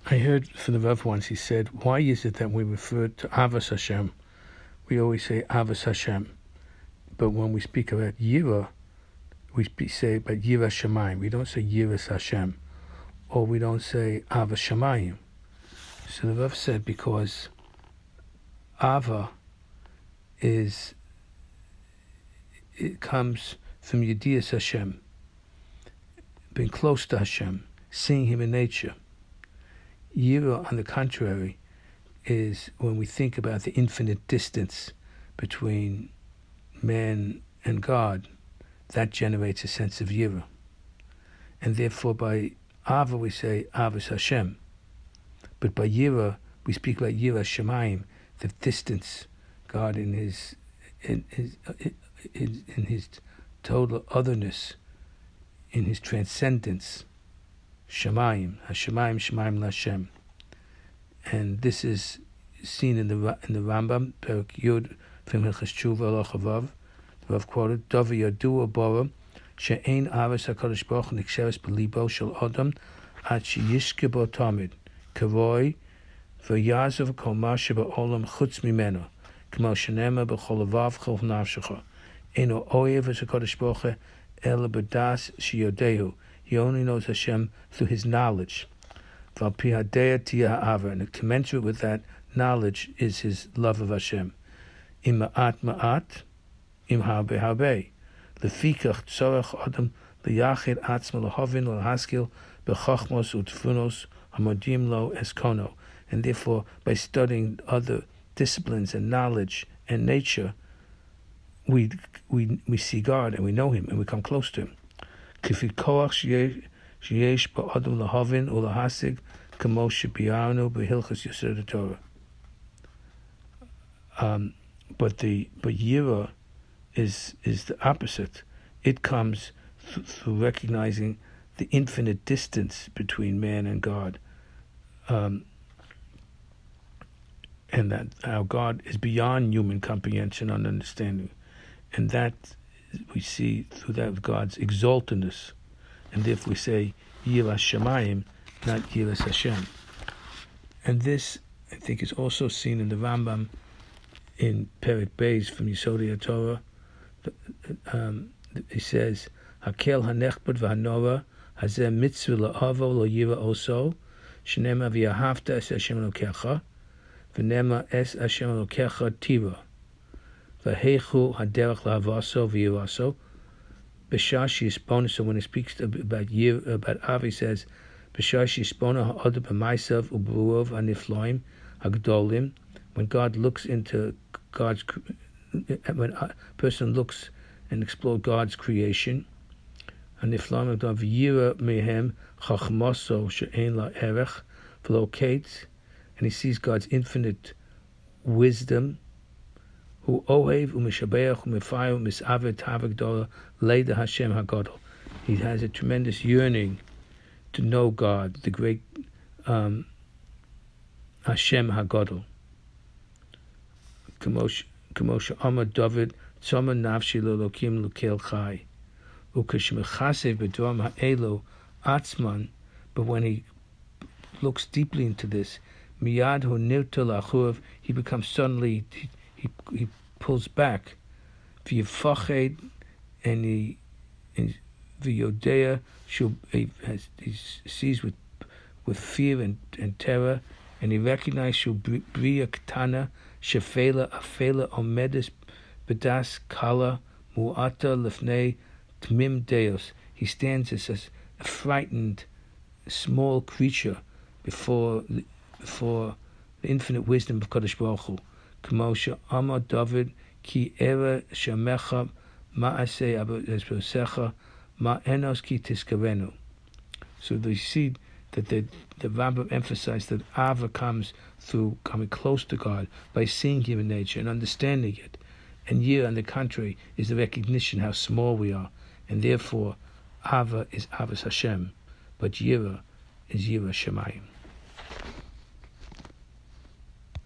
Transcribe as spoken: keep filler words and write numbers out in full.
I heard from the Rav once, he said, why is it that we refer to Avos Hashem? We always say Avos Hashem. But when we speak about Yira, we say about Yira Shemayim. We don't say Yiras Hashem. Or we don't say Ava Shemayim. So the Rav said because Ava is, it comes from Yedias Hashem, being close to Hashem, seeing Him in nature. Yira, on the contrary, is when we think about the infinite distance between man and God, that generates a sense of Yira. And therefore by Ava we say Avos Hashem. But by Yira, we speak about Yira Shemayim, the distance, God in His in His in, in His total otherness, in His transcendence. Shemayim, Hashemayim, Shemayim Lashem. And this is seen in the in the Rambam, Perek Yud, from Hilchos Tshuva Halacha Vav. The Rav quoted, Dova Yadua Bora, She'ein Avos HaKadosh Baruch Hu Niksheres B'libo Shel Adam Ad Sheyishke Bo Tamid, Karoi V'yazav Kol Ma Sheba'olam Chutz Mimeno, K'mo Shenema B'chol Avav Chol Nafshecha, Eino Oyev HaKadosh Baruch Hu El B'das Sheyodehu. He only knows Hashem through His knowledge. Val Pi Hadea Tia Ha'ava, and commensurate with that knowledge is His love of Hashem. Im Ma'at Ma'at, Im Harbe Harbe. Lefikach Tzorach Adam Liyachid Atzma Lahovin Lahaskil Bechachmos Utfunos Hamodim Lo Eskono. And therefore, by studying other disciplines and knowledge and nature, we we we see God and we know Him and we come close to Him. Kifi koach sheyesh ba'adam lahavin ulahasig kamo shebiarnu behilchos Yesod Torah. Um, but the but Yira is is the opposite. It comes th- through recognizing the infinite distance between man and God, um, and that our God is beyond human comprehension and understanding, and that we see through that of God's exaltedness, and therefore we say Yiras Shemayim, not Yiras Hashem. And this, I think, is also seen in the Rambam in Perek Beis from Yesodei HaTorah. Um, he says, Hakel hanechbad v'hanora hazeh mitzvah la'avo lo yira oso shenema v'yahavta es Hashem Elokecha v'nema es Hashem Elokecha tira v'heichu haderech la'avaso v'yiraso b'shashi yispona. So when he speaks about Yir, about Av, he says b'shashi yispona ha'odeh b'maisav u'b'ruov ha'nifloim ha'gdolim. When God looks into God's, when a person looks and explores God's creation, and nifloim v'yira mehem chachmaso she'ein la erech v'lokate, and he sees God's infinite wisdom. Who ohev u'mishabeach u'mifayu mis'avet havigdola leida Hashem hagadol. He has a tremendous yearning to know God, the great um, Hashem hagadol. K'moshe Amar David tzoma nafshi l'Elokim l'kel chai u'kashmechasev b'dram ha'elo atzman. But when he looks deeply into this, miyad hu nirta l'achurav, he becomes suddenly he, he, he pulls back. V'yifached, and he v'yodea he has he sees with with fear and, and terror, and he recognizes shu bria ktana shefela afela omedes bedas kala muata lefnei tmim deos. He stands as a frightened small creature before before the infinite wisdom of Kadosh Baruch Hu. K'moshe Amar David ki era shamecha ma'aseh abosecha ma'enos ki tiskarenu. So they see that the the Rambam emphasized that Ava comes through coming close to God by seeing Him in nature and understanding it. And Yira, on the contrary, is the recognition how small we are, and therefore Ava is Avos Hashem, but Yira is Yiras Shemayim.